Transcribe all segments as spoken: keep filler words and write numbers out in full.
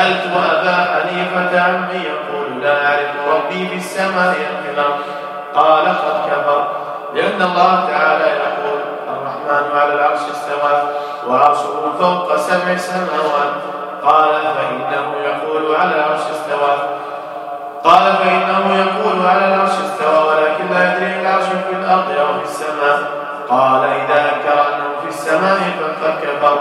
سألت أبا حنيفة عمن يقول لا أعرف ربي في السماء أم في الأرض قال قد كفر، لأن الله تعالى يقول الرحمن على العرش استوى وعرشه فوق سبع سماوات. قال فإنه يقول على العرش استوى قال فإنه يقول على العرش استوى ولكن لا يدري العرش في الأرض أو في السماء. قال إذا أنكر أنه في السماء فقد كفر.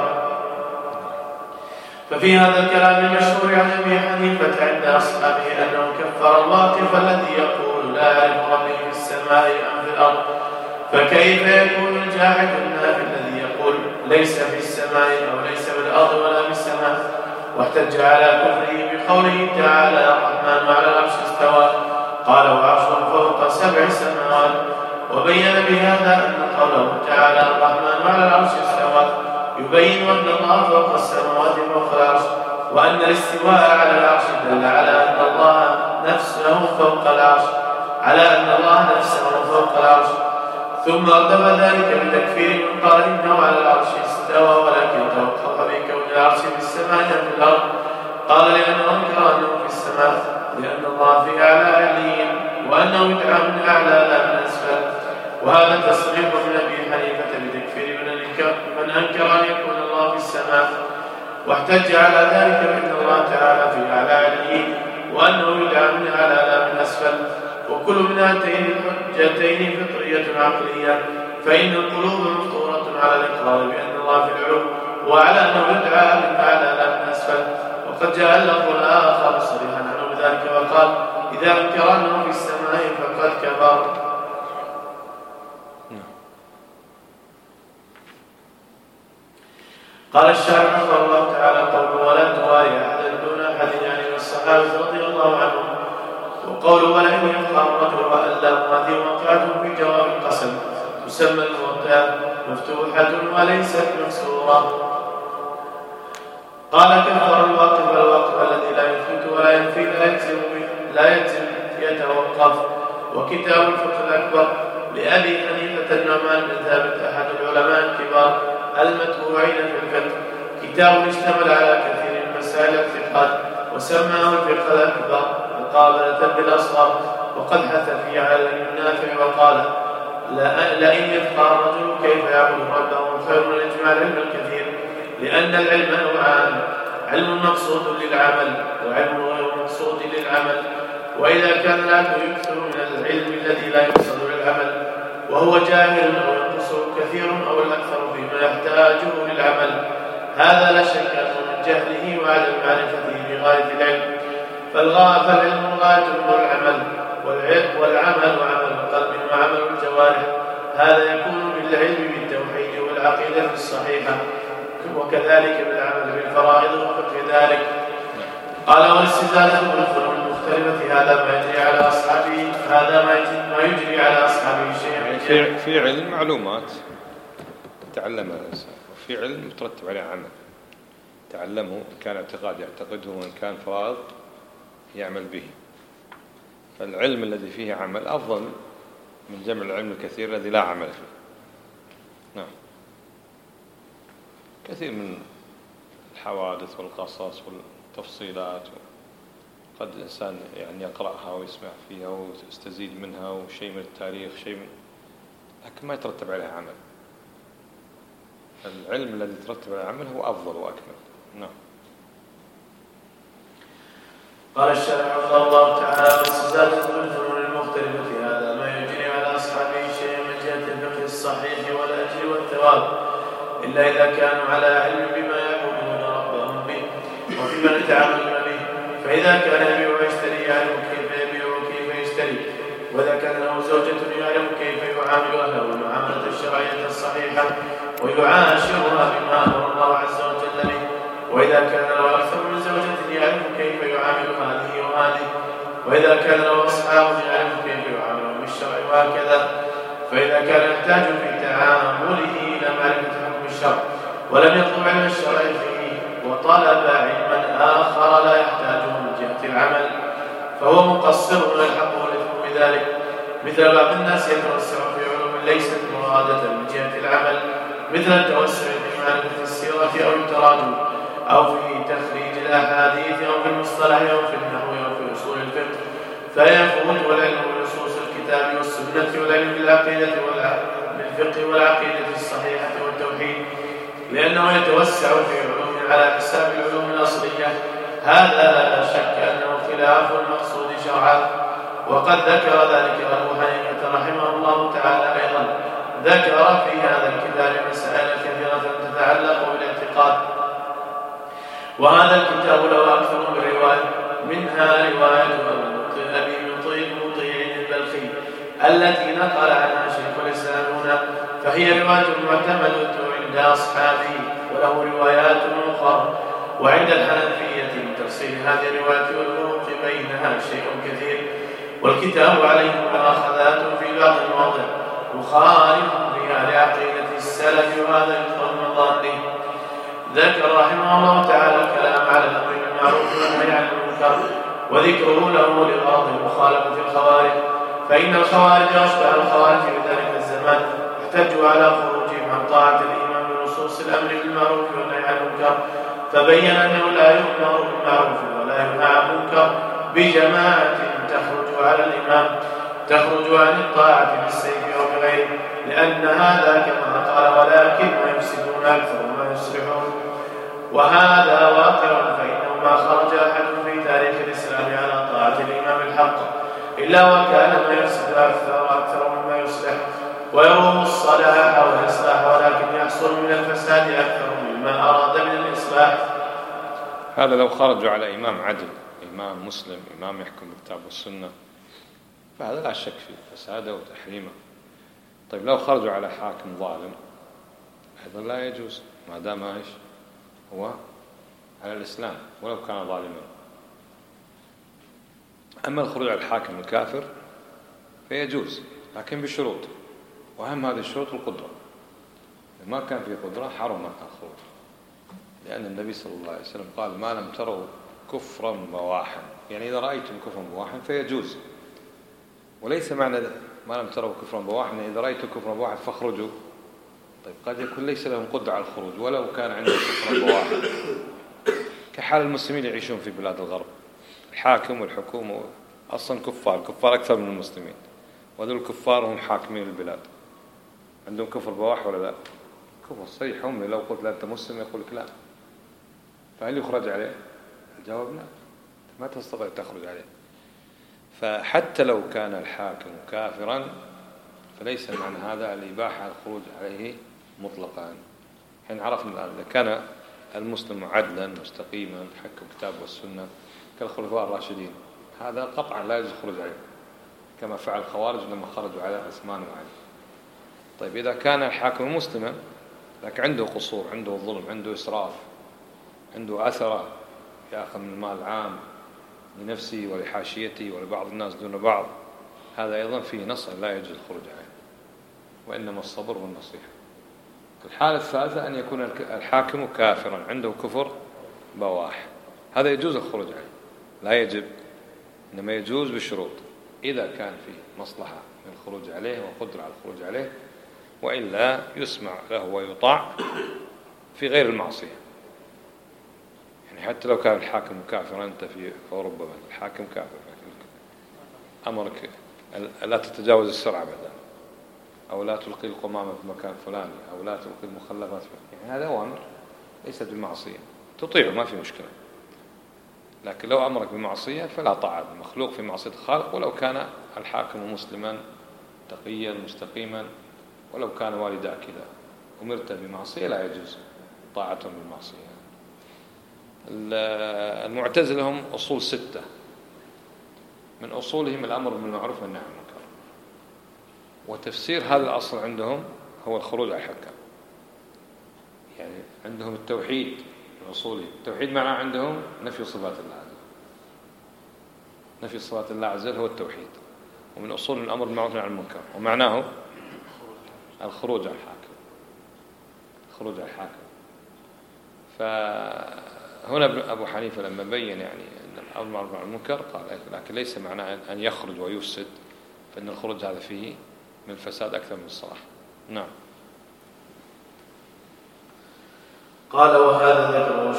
ففي هذا الكلام المشهور عن أبي حنيفة عند أصحابه أنه كفر الواقف الذي يقول لا أعرف ربي في السماء أم في الأرض، فكيف يكون الجاحد النافي الذي يقول ليس في السماء أو ليس في الأرض ولا في السماء؟ واحتج على كفره بقوله تعالى الرحمن على العرش استوى قال وعرشه فوق سبع سماوات، وبين بهذا أن قوله تعالى الرحمن على العرش استوى يبين أن الله فوق السماوات فوق العرش، وأن الاستواء على العرش دل على أن الله نفسه فوق العرش على أن الله نفسه فوق العرش. ثم ارتبى ذلك بتكفير من قال إنه على العرش استوى ولكن توقف بكون العرش في السماء في الأرض. قال لأنه أنكر أنه في السماء لأن الله في أعلى عليين وأنه يدعى من أعلى لا من أسفل، وهذا تصريح من أبي حنيفة بتكفير من أنكر أن يكون الله في السماء، واحتج على ذلك بأن الله تعالى في أعلى عليين وأنه يدعى من أعلى لا من أسفل. وكل من هاتين الحجتين فطرية عقلية، فإن القلوب مفطورة على الإقرار بأن الله في العلو وعلى أنه يدعى من أعلى لا من أسفل. وقد جاء اللفظ الآخر صريحا عنه بذلك وقال إذا أنكر أنه في السماء فقد كفر. قال الشاعر رحمه الله تعالى قوله ولا تواري أحدا دون أحد يعني من الصحابة رضي الله عنهم، وقوله ولئن يبقى الرجل وألام هذه وقعته في جواب القسم تسمى الموتى مفتوحة وليست مكسورة. قال كفر الواقف الواقف الذي لا يثبت ولا ينفي لا يلزم لا يلزم يتوقف. وكتاب الفقه الأكبر لأبي حنيفة النعمان بن ثابت أحد العلماء الكبار المتبوعين في الفقه، كتاب اشتمل على كثير من مسائل الاعتقاد وسماه الفقه الأكبر مقابلة بالأصغر، وقد حث فيه على النافع وقال لئن يفقه الرجل كيف يعبد ربه خير من يجمع العلم الكثير، لأن العلم نوعان علم مقصود للعمل وعلم غير مقصود للعمل. وإذا كان العبد يكثر من العلم الذي لا يقصد للعمل وهو جاهل أو ينقصه كثير أو الأكثر فيما يحتاجه للعمل، هذا لا شك أنه من جهله وعدم معرفته بغاية العلم. فالعلم غاية من العمل والعمل وعمل القلب وعمل الجوارح، هذا يكون بالعلم بالتوحيد والعقيدة الصحيحة، وكذلك بالعمل بالفرائض وفقه ذلك. قال والاستزادة بالفنون المختلفة هذا ما يجري على أصحابه هذا ما يجري على أصحابه شيء في في علم معلومات تعلمها الإنسان، وفي علم يترتب عليه عمل تعلمه، إن كان اعتقاد يعتقده وإن كان فرائض يعمل به. فالعلم الذي فيه عمل أفضل من جمع العلم الكثير الذي لا عمل فيه. نعم. كثير من الحوادث والقصص والتفصيلات قد الإنسان يعني يقرأها ويسمع فيها ويستزيد منها وشيء من التاريخ شيء من، لكن ما يترتب عليه عمل. العلم الذي يترتب عليه عمل هو أفضل وأكمل. نعم. قال الشارح رحمه الله تعالى والاستزادة بالفنون المختلفة هذا ما يجري على أصحابه شيء من جهة الفقه الصحيح والأجر والثواب، إلا إذا كانوا على علم بما يعبدون ربهم به وبما يتعاملون به. فإذا كان يبيع ويشتري يعلم كيف يبيع وكيف يشتري، وإذا كان له زوجة يعلم كيف يعامل أهله المعاملة الشرعية الصحيحة ويعاشرها بما أمر الله عز وجل به، وإذا كان له أكثر من زوجة يعلم كيف يعامل هذه وهذه، وإذا كان له أصحاب يعلم كيف يعاملهم بالشرع وهكذا. فإذا كان يحتاج في تعامله إلى معرفة حكم الشرع ولم يطلب علم الشرع فيه وطلب علما آخر لا يحتاجه من جهة العمل فهو مقصر ويلحقه الإثم بذلك، مثل بعض الناس يتوسع في علوم ليست مرادة من جهة العمل، مثل التوسع في معرفة السيرة أو التراجم، أو في تخريج الأحاديث أو في المصطلح أو في النحو أو في أصول الفقه، فيفوت العلم بنصوص الكتاب والسنة والعلم بالعقيدة بالفقه والعقيدة الصحيحة والتوحيد، لأنه يتوسع في علوم على حساب العلوم الأصلية. هذا لا شك أنه خلاف المقصود شرعا، وقد ذكر ذلك أبو حنيفة رحمه الله تعالى أيضا. ذكر في هذا الكتاب مسائل كثيرة تتعلق بالاعتقاد، وهذا الكتاب له أكثر من رواية، منها رواية أبي مطيع البلخي التي نقل عنها شيخ الإسلام هنا، فهي رواية معتمدة عند أصحابه، وله روايات أخرى. وعند الحنفية من تفصيل هذه الروايات والفروق بينها شيء كثير، والكتاب عليه مؤاخذات في بعض المواضع مخالف فيها لعقيدة السلف، وهذا يفهم من ظنه. ذكر رحمه الله تعالى الكلام على الأمر بالمعروف والنهي عن المنكر، وذكره له لغرض مخالفة الخوارج، فإن الخوارج أشبه الخوارج في ذلك الزمان احتجوا على خروجهم عن طاعة الإمام بنصوص الأمر بالمعروف والنهي عن المنكر، فبين أنه لا يؤمر بالمعروف ولا ينهى عن المنكر بجماعة تخرج على الإمام، تخرج عن الطاعة بالسيف أو بغيره، لأن هذا كما قال ولكن ما يفسدون أكثر ما يصلحون، وهذا واقع، فإنه ما خرج أحد في تاريخ الإسلام على طاعة الإمام الحق إلا وكان ما يفسد أكثر وأكثر مما يصلح، ويروم الصلاح والإصلاح، ولكن يحصل من الفساد أكثر مما أراد من الإصلاح. هذا لو خرجوا على إمام عدل، إمام مسلم، إمام يحكم بالكتاب والسنة، فهذا لا شك فيه فساده وتحريمه. طيب لو خرجوا على حاكم ظالم أيضا لا يجوز، ما دام ايش هو على الإسلام ولو كان ظالما. أما الخروج على الحاكم الكافر فيجوز، لكن بشروط، وأهم هذه الشروط القدرة. ما كان فيه قدرة حرم الخروج، لأن النبي صلى الله عليه وسلم قال ما لم تروا كفرا بواحا، يعني إذا رأيتم كفرا بواحا فيجوز، وليس معنى ما لم تروا كفرا بواحا إذا رأيتم كفرا بواحا فاخرجوا. طيب قد يكون ليس لهم قدرة على الخروج ولو كان عندهم كفرا بواحا، كحال المسلمين يعيشون في بلاد الغرب، الحاكم والحكومة أصلا كفار، كفار أكثر من المسلمين، وذو الكفار هم حاكمين البلاد، عندهم كفر بواح ولا لا؟ كفر صحيح. هم لو قلت لا أنت مسلم يقول لك لا، فهل يخرج عليه؟ الجواب لا، ما تستطيع تخرج عليه. فحتى لو كان الحاكم كافرا فليس معنى هذا الإباحة الخروج عليه مطلقا. حين عرفنا الآن إذا كان المسلم عدلا مستقيما حكم الكتاب والسنة كالخلفاء الراشدين، هذا قطعا لا يجوز الخروج عليه، كما فعل الخوارج لما خرجوا على عثمان وعلي. طيب إذا كان الحاكم مسلما لكن عنده قصور، عنده ظلم، عنده إسراف، عنده أثرة، يأخذ من المال العام لنفسه ولحاشيته ولبعض الناس دون بعض، هذا أيضا فيه نص لا يجوز الخروج عليه، وإنما الصبر والنصيحة. الحالة الثالثة أن يكون الحاكم كافرا عنده كفر بواح، هذا يجوز الخروج عليه، لا يجب، إنما يجوز بشروط، إذا كان فيه مصلحة من الخروج عليه وقدرة على الخروج عليه، وإلا يسمع له ويطاع في غير المعصية. يعني حتى لو كان الحاكم كافرا، أنت في أوروبا مثلا الحاكم كافر أمرك لا تتجاوز السرعة مثلا، أو لا تلقي القمامة في مكان فلاني، أو لا تلقي المخلفات، يعني هذا أوامر ليست بالمعصية، تطيعه ما في مشكلة. لكن لو أمرك بمعصية فلا طاعة المخلوق في معصية الخالق، ولو كان الحاكم مسلما تقيا مستقيما، ولو كان والداك كذا أمرت بمعصية لا يجوز طاعتهم بالمعصية. المعتزلة هم أصول ستة، من أصولهم الأمر بالمعروف والنهي عن المنكر، وتفسير هذا الأصل عندهم هو الخروج على الحكام. يعني عندهم التوحيد من أصولهم، التوحيد معناه عندهم نفي صفات الله عز وجل، نفي صفات الله عز وجل هو التوحيد، ومن أصول الأمر بالمعروف والنهي عن المنكر، ومعناه الخروج على الحاكم، الخروج على الحاكم. فهنا أبو حنيفة لما بين يعني أن الأمر بالمعروف والنهي عن المنكر قال لكن ليس معناه أن يخرج ويفسد، فإن الخروج هذا فيه من الفساد أكثر من الصلاح. نعم. قال وهذا ذكره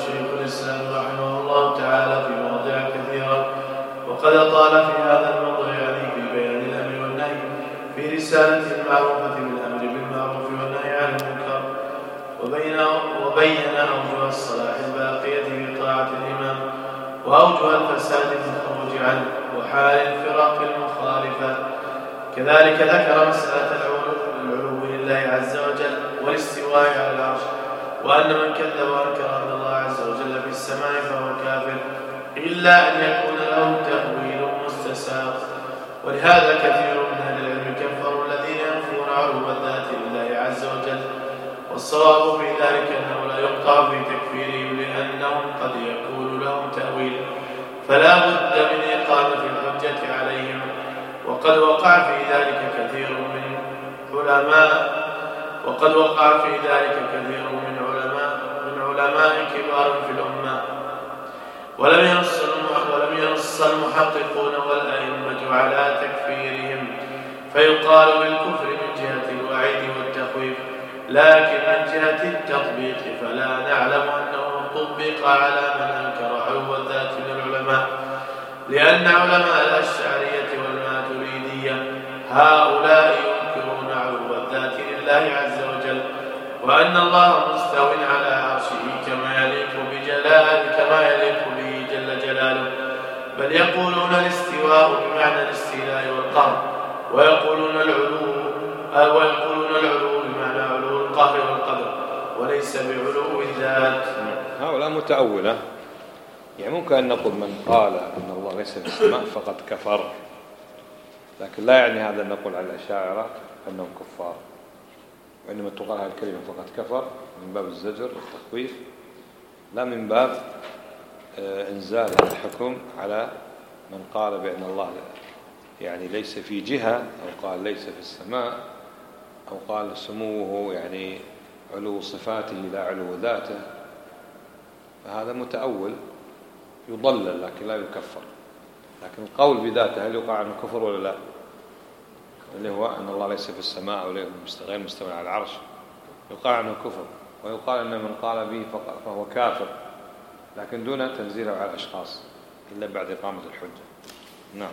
شيخ الإسلام رحمه الله تعالى في مواضع كثيرة، وقد أطال في هذا الموضوع يعني في بيان الأمر والنهي في رسالة المعروفة بالأمر بالمعروف والنهي عن المنكر، وبين وبين أوجه الصلاح الباقية في طاعة الإمام وأوجه الفساد في الخروج عنه وحال الفرق المخالفة. كذلك ذكر مسألة العلو لله عز وجل والاستواء على العرش، وأن من كذب وأنكر أن الله عز وجل في السماء فهو كافر إلا أن يكون له تأويل مستساغ. ولهذا كثير من أهل العلم كفروا الذين ينفون علو الذات لله عز وجل، والصواب في ذلك أنه لا يقطع في تكفيرهم لأنهم قد يكون لهم تأويل، فلا بد من إقامة الحجة عليهم. وقد وقع في ذلك كثير من علماء وقد وقع في ذلك كثير من علماء من علماء كبار في الأمة، ولم ينص ولم ينص المحققون والأئمة على تكفيرهم، فيقال بالكفر من جهة الوعيد والتخويف، لكن من جهة التطبيق فلا نعلم أنه طبق على من أنكر علو الذات من العلماء، لأن علماء الأشعرية والماتريدية هؤلاء ينكرون علو الذات لله عز وجل، وأن الله مستو على عرشه كما يليق بجلال كما يليق به جل جلاله، بل يقولون الاستواء بمعنى الاستيلاء والقهر، ويقولون العلو ويقولون العلو بمعنى علو القهر والقدر وليس بعلو الذات. هؤلاء متأولة، يعني ممكن أن نقول من قال أن الله ليس في السماء فقد كفر، لكن لا يعني هذا أن نقول على الأشاعرة أنهم كفار، وإنما تقال هذه الكلمة فقد كفر من باب الزجر والتخويف، لا من باب إنزال الحكم على من قال بأن الله يعني ليس في جهة، أو قال ليس في السماء، أو قال سموه يعني علو صفاته لا علو ذاته، فهذا متأول يضلل لكن لا يكفر. لكن القول بذاته هل يقع عنه كفر ولا لا؟ اللي هو أن الله ليس في السماء أو غير مستوى على العرش يقع عنه كفر، ويقال أن من قال به فهو كافر، لكن دون تنزيله على الأشخاص إلا بعد إقامة الحجة. نعم.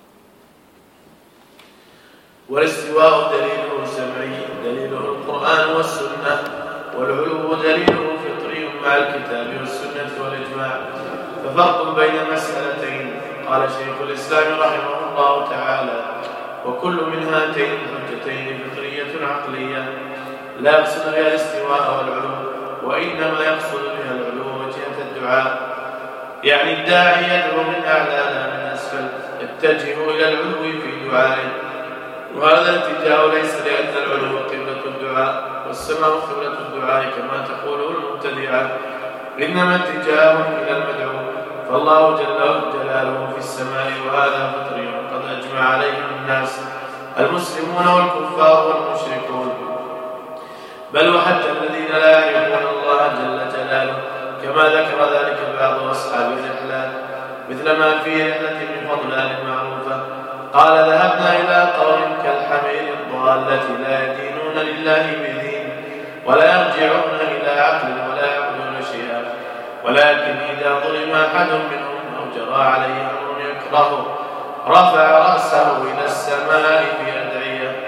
والاستواء دليله سمعي دليله القرآن والسنة، والعلو دليله فطري مع الكتاب والسنة والإجماع، ففرق بين المسألتين. قال شيخ الإسلام رحمه الله تعالى: وكل من هاتين الحجتين فطرية عقلية لا يقصد بها الاستواء والعلو، وإنما يقصد بها العلو وجهة الدعاء، يعني الداعي يدعو من أعلى لا من أسفل، يتجه إلى العلو في دعائه، وهذا الاتجاه ليس لأن العلو قبلة الدعاء والسماء قبلة الدعاء كما تقوله المبتدعة، إنما اتجاه إلى المدعو، فالله جل جلاله في السماء، وهذا فطري قد أجمع عليه الناس المسلمون والكفار والمشركون، بل وحتى الذين لا يعرفون الله جل جلاله، كما ذكر ذلك بعض أصحاب الرحلات، مثل ما في رحلة من فضلان معروفة قال: ذهبنا إلى قوم كالحمير الضالة لا يدينون لله بدين ولا يرجعون إلى عقل ولا يعبدون شيئا، ولكن إذا ظلم أحد منهم أو جرى عليه أمر يكرهه رفع رأسه إلى السماء بأدعية،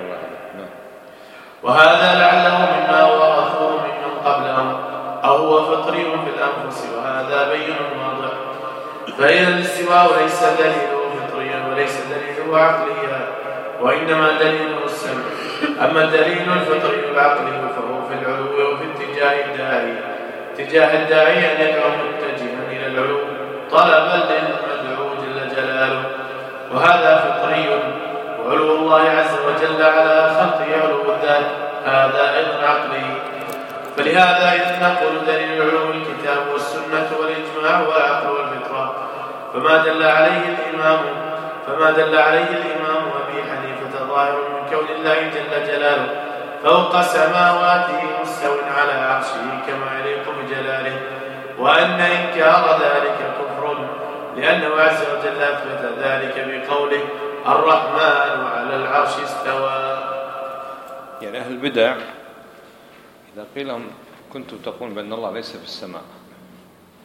وهذا لعله مما ورثوه ممن قبلهم، أو هو فطري في الأنفس، وهذا بين واضح. فإذا الاستواء ليس دليله فطريا وليس دليله عقليا، وإنما دليله السمع. أما الدليل الفطري العقلي فهو في العلو وفي اتجاه الداعي، اتجاه الداعي أن يدعو متجها إلى العلو طلبا للمدعو جل جلاله، وهذا فطري. وعلو الله عز وجل على خلقه علو الذات، هذا أيضا عقلي. فلهذا إذا نقول دليل العلو الكتاب والسنة والإجماع والعقل والفطرة، فما دل عليه الإمام فما دل عليه الإمام أبي حنيفة ظاهر من كون الله جل جلاله فوق سماواته مستو على عرشه كما يليق بجلاله، وأن إنكار ذلك كفر، لأنه عز وجل أثبت ذلك بقوله: الرحمن على العرش استوى. يعني أهل البدع إذا قيل لهم كنتم تقولون بأن الله ليس في السماء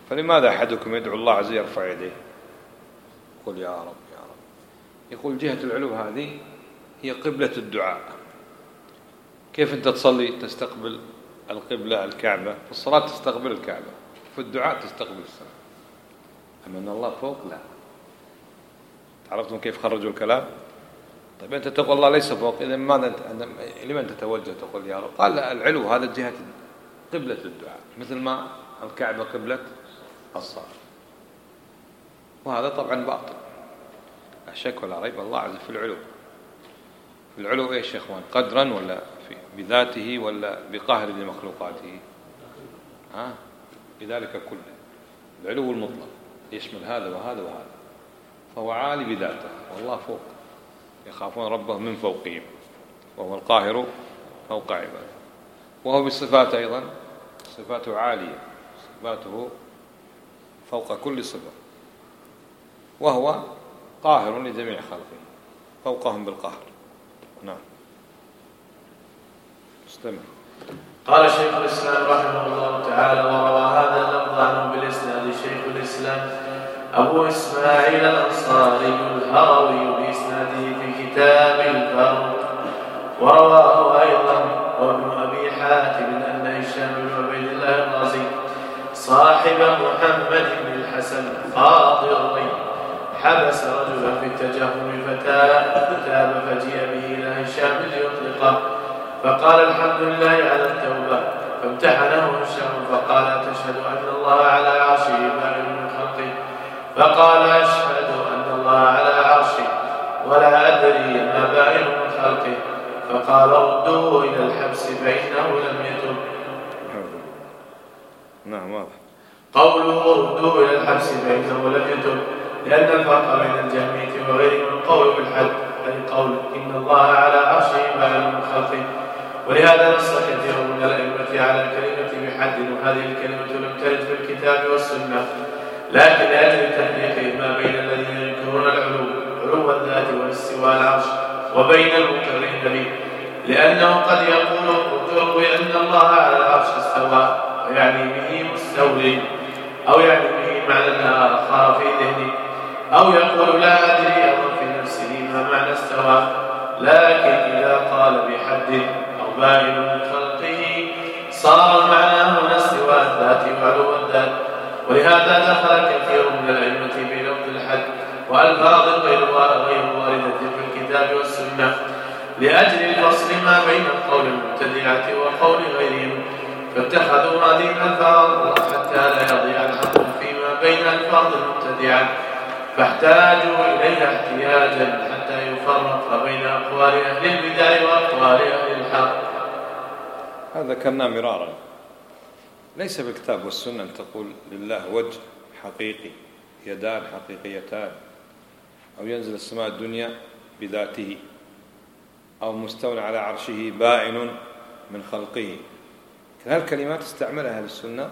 فلماذا أحدكم يدعو الله عز وجل يرفع يديه يقول يا رب يا رب؟ يقول جهة العلو هذه هي قبلة الدعاء. كيف أنت تصلي تستقبل القبلة الكعبة، في الصلاة تستقبل الكعبة، في الدعاء تستقبل السماء. أما أن الله فوق لا. عرفتم كيف خرجوا الكلام؟ طيب أنت تقول الله ليس فوق، إذا ماذا أنت لمن تتوجه تقول يا رب؟ قال لا، العلو هذا جهة قبلة الدعاء، مثل ما الكعبة قبلة الصلاة. وهذا طبعا باطل لا شك ولا ريب. الله عز وجل في العلو. في العلو إيش يا إخوان؟ قدرا ولا في بذاته ولا بقهر لمخلوقاته؟ ها؟ بذلك كله. العلو المطلق يشمل هذا وهذا وهذا. فهو عالي بذاته والله فوق، يخافون ربهم من فوقهم، وهو القاهر فوق عباده. وهو بالصفات أيضا صفاته عالية، صفاته فوق كل صفة، وهو قاهر لجميع خلقه فوقهم بالقهر. نعم. استمع. قال شيخ الإسلام رحمه الله تعالى: وروى هذا اللفظ عنه بالإسناد شيخ الإسلام أبو إسماعيل الأنصاري الهروي بإسناده في كتاب الفرق. ورواه أيضا وابن أبي حاتم أن هشام بن عبيد الله الرازي صاحب محمد بن الحسن الخاضري حبس رجلا في التجهم فتاب فجيء به إلى هشام ليطلقه، فقال: الحمد لله على التوبة. فامتحنه هشام فقال: تشهد أن الله على عرشه بائن من خلقه؟ فقال: أشهد أن الله على عرشه ولا أدري ما بائن من خلقه. فقال: ردوه إلى الحبس فإنه لم يتب. نعم واضح. قوله ردوه إلى الحبس فإنه لم يتب لأن الفرق بين الجهمية وغيرهم القول بالحد، أي قول إن الله على عرشه بائن من خلقه. ولهذا نص كثير من الأئمة على الكلمة بحد، وهذه الكلمة لم ترد في الكتاب والسنة، لكن لأجل تفريق ما بين الذين ينكرون العلو علو الذات والاستواء العرش وبين المقرين به، لأنه قد يقول الرجل أن الله على العرش استوى ويعني به مستولي، أو يعني به معنى آخر في ذهنه، أو يقول لا أدري أظن في نفسه ما معنى استوى. لكن إذا قال بحد أو بائن من خلقه صار معناه هنا استواء الذات وعلو الذات. ولهذا دخل كثير من الأئمة في لفظ الحد وألفاظ غير واردة في الكتاب والسنة لأجل الفصل ما بين قول المبتدعة وقول غيرهم، فاتخذوا هذه الألفاظ حتى لا يضيع الحق فيما بين ألفاظ المبتدعة، فاحتاجوا إليها احتياجا حتى يفرق بين أقوال أهل البدع وأقوال أهل الحق. هذا كنا مرارا. ليس بالكتاب والسنة أن تقول لله وجه حقيقي، يدان حقيقيتان، أو ينزل السماء الدنيا بذاته، أو مستولى على عرشه بائن من خلقه. هالكلمات استعملها أهل السنة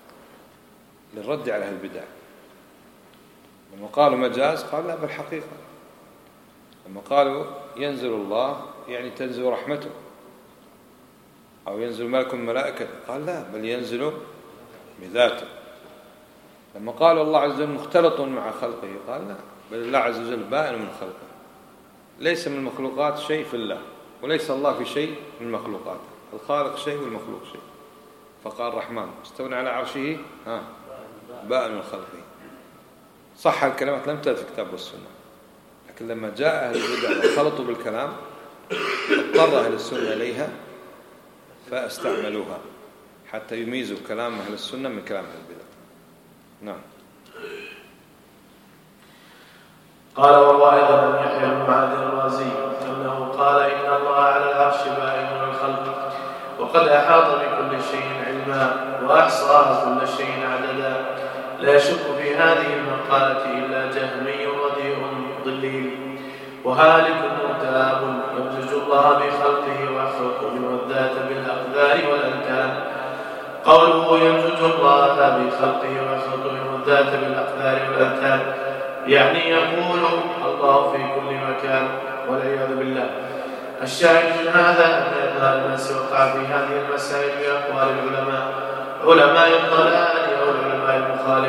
للرد على أهل البدع. لما قالوا مجاز قال لا بالحقيقة. لما قالوا ينزل الله يعني تنزل رحمته، أو ينزل ملك الملائكة قال لا بل ينزل بذاته. لما قالوا الله عز وجل مختلط مع خلقه قال لا بل الله عز وجل بائن من خلقه. ليس من المخلوقات شيء في الله، وليس الله في شيء من مخلوقاته. الخالق شيء والمخلوق شيء. فقال الرحمن استولى على عرشه ها بائن من خلقه. صح الكلمات لم ترد في الكتاب والسنة، لكن لما جاء أهل البدع وخلطوا بالكلام اضطر أهل السنة إليها فاستعملوها حتى يميزوا كلام أهل السنة من كلام أهل البدع. نعم. قال وروى أيضا عن يحيى بن معاذ الرازي أنه قال إن الله على العرش بائن من الخلق وقد أحاط بكل شيء علما وأحصى كل شيء عددا. لا يشك في هذه المقالة إلا جهمي رديء ضليل وهالك مرتاب يمزج الله بخلقه ويخلق منه الذات بالأقدار والأمكان. قوله يمزج الله بخلقه ويخلق منه الذات بالأقدار والأمكان يعني يقول الله في كل مكان والعياذ بالله. الشاهد من هذا أن إظهار الناس وقع في هذه المسائل بأقوال العلماء علماء الضلال أو العلماء المخالفين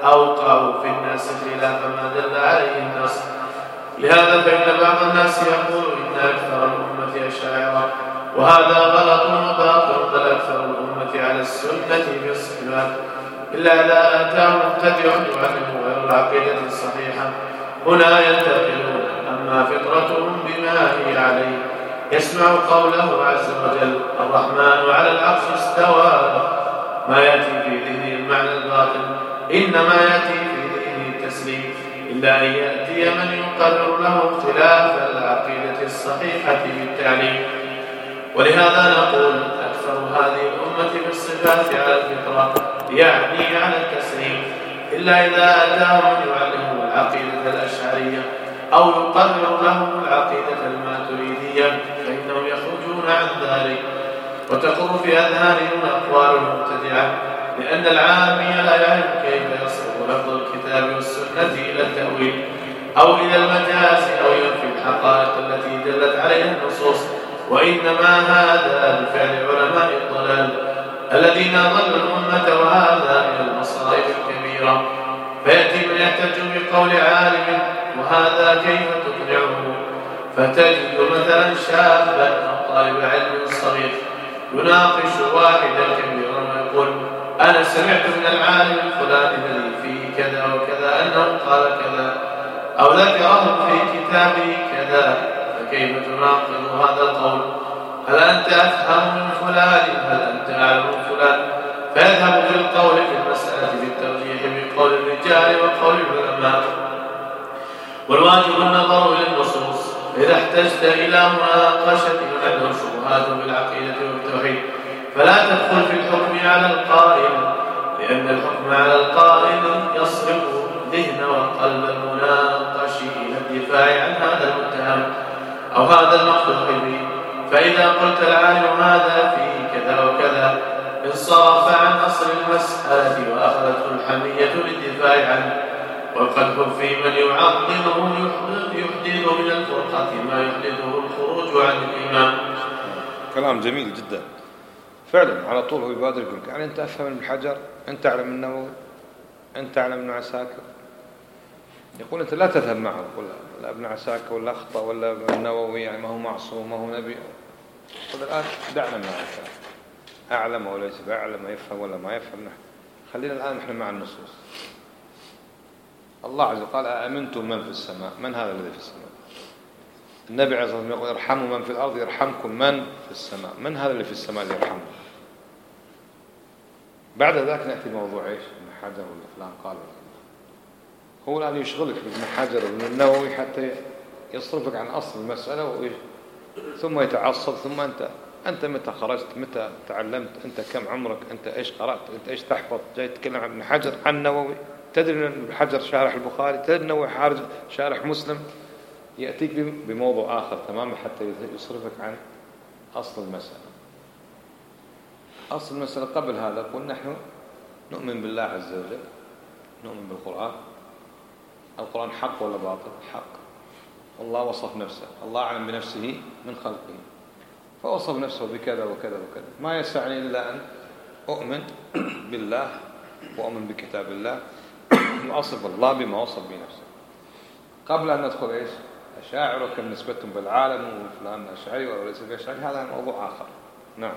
أوقعوا في الناس خلاف ما دل عليه النص. لهذا فإن بعض الناس يقول إن أكثر الأمة أشاعرة، وهذا غلط وباطل، بل أكثر الأمة على السنة في الصفات، إلا إذا أتاه مبتدع يعلم غير العقيدة الصحيحة هنا ينتقلون. أما فطرتهم بما هي عليه يسمع قوله عز وجل الرحمن على العرش استوى، ما يأتي في ذهنه المعنى الباطن، إنما يأتي في ذهنه التسليم، إلا أن يأتي من يقرر له خلاف العقيدة الصحيحة بالتعليم. ولهذا نقول أكثر هذه الأمة بالصفات على الفطرة، يعني على التسليم، إلا إذا أتاهم يعلمهم العقيدة الأشعرية أو يقرر لهم العقيدة الماتريدية فإنهم يخرجون عن ذلك، وتقر في أذهانهم أقوال المبتدعة، لأن العامي لا يعلم كيف يصرف لفظ الكتاب والسنة إلى التأويل أو إلى المجاز أو ينفي الحقائق التي دلت عليها النصوص، وإنما هذا بفعل علماء الضلال الذين ضلوا الأمة، وهذا من المصائب الكبيرة. فيأتي من يحتج بقول عالم، وهذا كيف تقنعه؟ فتجد مثلا شابا أو طالب علم صغير يناقش واحدا كبيرا ويقول أنا سمعت من العالم الفلاني الذي فيه كذا وكذا أنه قال كذا أو ذكره في كتابه كذا، فكيف تناقض هذا القول؟ هل أنت أفهم من فلان؟ هل أنت أعلم من فلان؟ فيذهب في القول في المسألة بالترجيح بقول الرجال وقول العلماء. والواجب النظر إلى النصوص إذا احتجت إلى مناقشة من عنده شبهات بالعقيدة والتوحيد، فلا تدخل في الحكم على القائل، لأن الحكم على القائل يصرف ذهن وقلب المناقش إلى الدفاع عن هذا المتهم أو هذا المقصود به. فإذا قلت العالم هذا فيه كذا وكذا انصرف عن أصل المسألة وأخذته الحمية للدفاع عنه، وقد في من يعظمه يحدث من الفرقة ما يحدثه الخروج عن الإمام. كلام جميل جدا فعلا. على طول هو يبادر يقول يعني أنت أفهم ابن حجر، أنت تعلم النووي، أنت تعلم ابن عساكر. يقول أنت لا تذهب معه، لا ابن عساكر ولا أخطأ ولا النووي يعني ما هو معصوم ما هو نبي. قل الآن دعنا معك، أعلم ولا ليس بأعلم، يفهم ولا ما يفهم، خلينا الآن نحن مع النصوص. الله عز وجل قال أأمنتم من في السماء، من هذا الذي في السماء؟ النبي عليه الصلاة والسلام يقول ارحموا من في الأرض يرحمكم من في السماء، من هذا اللي في السماء اللي يرحمه؟ بعد ذلك نأتي موضوع إيش؟ ابن حجر ولا فلان قال، هو الآن يشغلك بابن حجر وابن النووي حتى يصرفك عن أصل المسألة وإيش؟ ثم يتعصب. ثم أنت أنت متى خرجت؟ متى تعلمت؟ أنت كم عمرك؟ أنت إيش قرأت؟ أنت إيش تحفظ؟ جاي تتكلم عن ابن حجر عن النووي؟ تدري أن ابن حجر شارح البخاري، تدري النووي شارح مسلم. يأتيك بموضوع آخر تماما حتى يصرفك عن أصل المسألة. أصل المسألة قبل هذا قلنا نحن نؤمن بالله عز وجل، نؤمن بالقرآن. القرآن حق ولا باطل؟ حق. الله وصف نفسه، الله أعلم بنفسه من خلقه، فوصف نفسه بكذا وكذا وكذا. ما يسعني إلا أن أؤمن بالله وأؤمن بكتاب الله وأصف الله بما وصف بنفسه. قبل أن ندخل إيش؟ أشاعر وكم نسبتهم بالعالم وفلان أشعري وليس بأشعري، هذا موضوع آخر. نعم.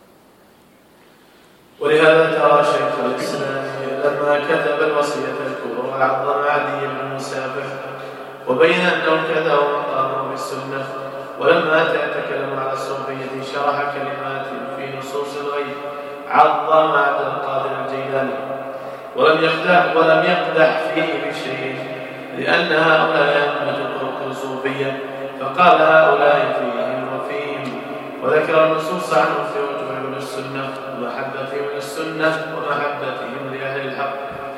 ولهذا ترى شيخ الإسلام لما كتب الوصية الكبرى وعظم عدي بن مسافح وبين أنه كذا ومقامه بالسنة، ولما أتى يتكلم على الصوفية شرح كلمات في نصوص الغيب عظم عبد القادر الجيلاني ولم يقدح ولم يقدح فيه بشيء، لأن هؤلاء أمة طرق صوفية، فقال هؤلاء فيهم وفيهم، وذكر النصوص عنهم في وجوه من السنة ومحبتهم للسنة ومحبتهم لأهل الحق.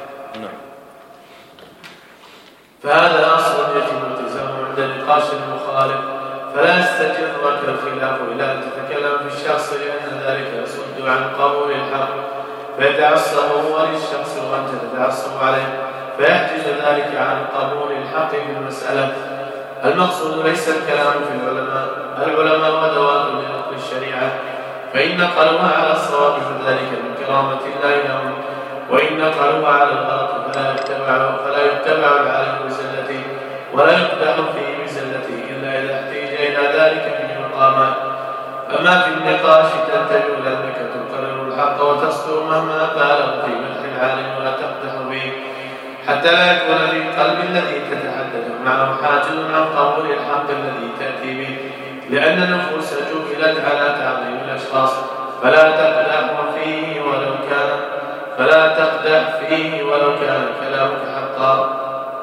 فهذا أصل يجب التزامه عند نقاش المخالف، فلا يستجرك الخلاف إلى أن تتكلم في الشخص، لأن ذلك يصد عن قبول الحق فيتعصب هو للشخص وأنت تتعصب عليه، فيحجز ذلك عن قبول الحق في المسألة. المقصود ليس الكلام في العلماء، العلماء ودوات لنقل الشريعة، فإن نقلوها على الصواب فذلك من كرامة الله لهم، وإن نقلوها على الغلط فلا يتبع فلا يتبع العالم بزلته ولا يقدح فيه بزلته إلا إذا احتيج إلى ذلك في مقامات. أما في النقاش تنتبه لأنك تقرر الحق وتصدر مهما بالغ في مدح العالم ولا تقدح به، حتى لا يكون في قلب الذي تتحدث معه حاجز عن قبول الحق الذي تأتي به، لأن النفوس جبلت على تعظيم الأشخاص. فلا تقدح فيه ولو كان فلا تقدح فيه ولو كان كلامك حقا.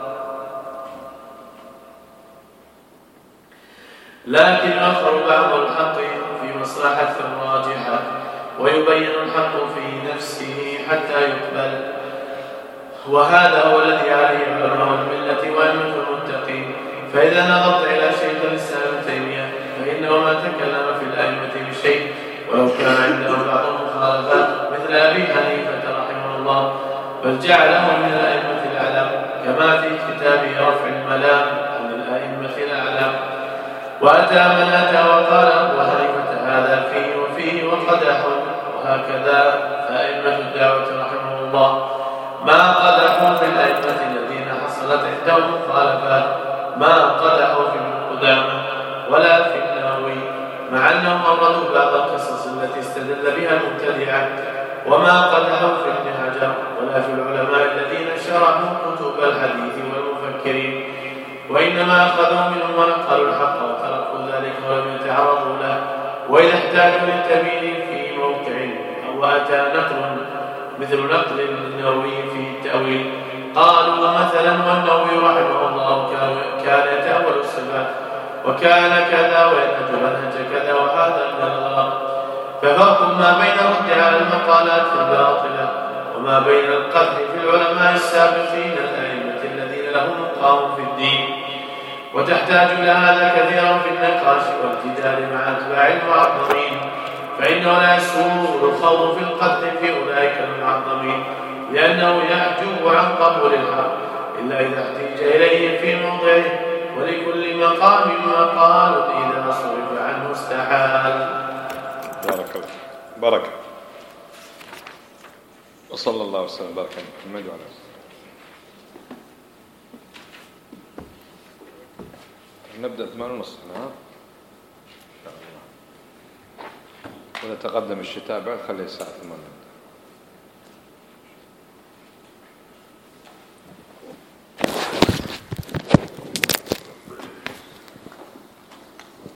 لكن يؤخر بعض الحق في مصلحة راجحة ويبين الحق في نفسه حتى يقبل، وهذا هو الذي عليه علماء الملة وأئمة المتقين. فإذا نظرت إلى شيخ الإسلام ابن تيمية فإنه ما تكلم في الأئمة بشيء ولو كان عنده بعض المخالفات مثل أبي حنيفة رحمه الله، بل جعله من الأئمة الأعلام كما في كتابه رفع الملام عن الأئمة الأعلام. وأتى من أتى وقال أبو حنيفة هذا فيه وفيه وقدح، وهكذا فأئمة الدعوة رحمه الله ما قدحوا في الأئمة الذين حصلت عندهم مخالفات، ما قدحوا في ابن قدامة ولا في النووي، مع أنهم أوردوا بعض القصص التي استدل بها المبتدعة، وما قدحوا في ابن حجر ولا في العلماء الذين شرحوا كتب الحديث والمفكرين، وإنما أخذوا منهم ونقلوا الحق وتركوا ذلك ولم يتعرضوا له. وإذا احتاجوا للتبيين في موقع أو أتى نقل مثل نقل النووي في التأويل قالوا مثلا والنووي رحمه الله كان يتأول الصفات وكان كذا وينهج منهج كذا وهذا من الغلط. ففرق ما بين الرد على المقالات الباطلة وما بين القدح في العلماء السابقين الأئمة الذين لهم مقام في الدين. وتحتاج إلى هذا كثيرا في النقاش والجدال مع أتباع المعظمين، فإنه لا يسوغ الخوض في القدح في أولئك المعظمين، لأنه يحجب عن قبول الحق إلا إذا احتج إليه في موضعه، ولكل مقام مقال إذا صرف عنه استحال. بارك الله بارك. وصلى الله وسلم وبارك على محمد وعلى آله. نبدأ ثمانية ونصف ها؟ وإذا تقدم الشتاء بعد خليه الساعة ثمانية.